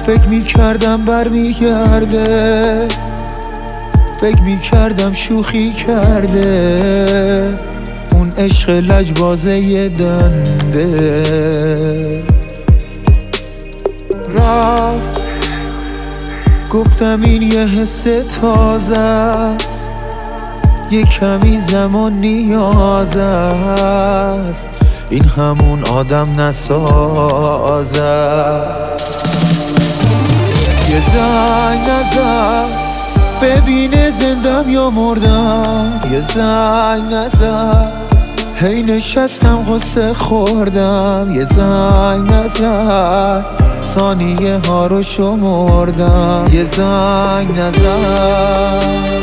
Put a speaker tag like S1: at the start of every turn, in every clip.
S1: فکر میکردم برمیگرده، فکر میکردم شوخی کرده، اون عشق لجبازه دنده. رفت گفتم این یه حس تازه است، یه کمی زمان نیاز است، این همون آدم نساز است. یه زنگ نزد ببینه زندم یا مردم، یه زنگ نزد هی نشستم غصه خوردم، یه زنگ نزد ثانیه ها رو شمردم، یه زنگ نزد.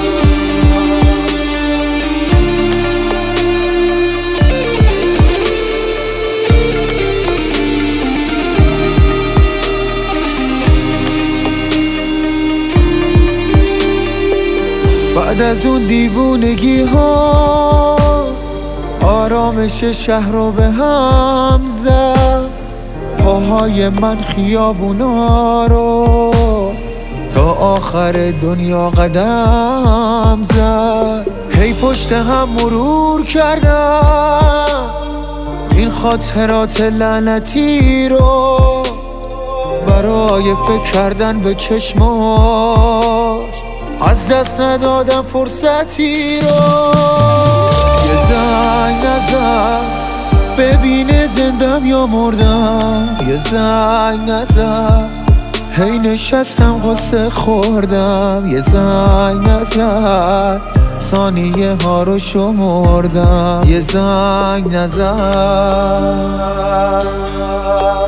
S1: بعد از اون دیوونگی ها آرامش شهر رو به هم زد، پاهای من خیابونا رو تا آخر دنیا قدم زد. هی پشت هم مرور کردم این خاطرات لعنتی رو، برای فکر کردن به چشماش از دست ندادم فرصتی رو. یه زنگ نزد ببینه زندم یا مردم، یه زنگ نزد هی نشستم غصه خوردم، یه زنگ نزد ثانیه ها رو شمردم، یه زنگ نزد.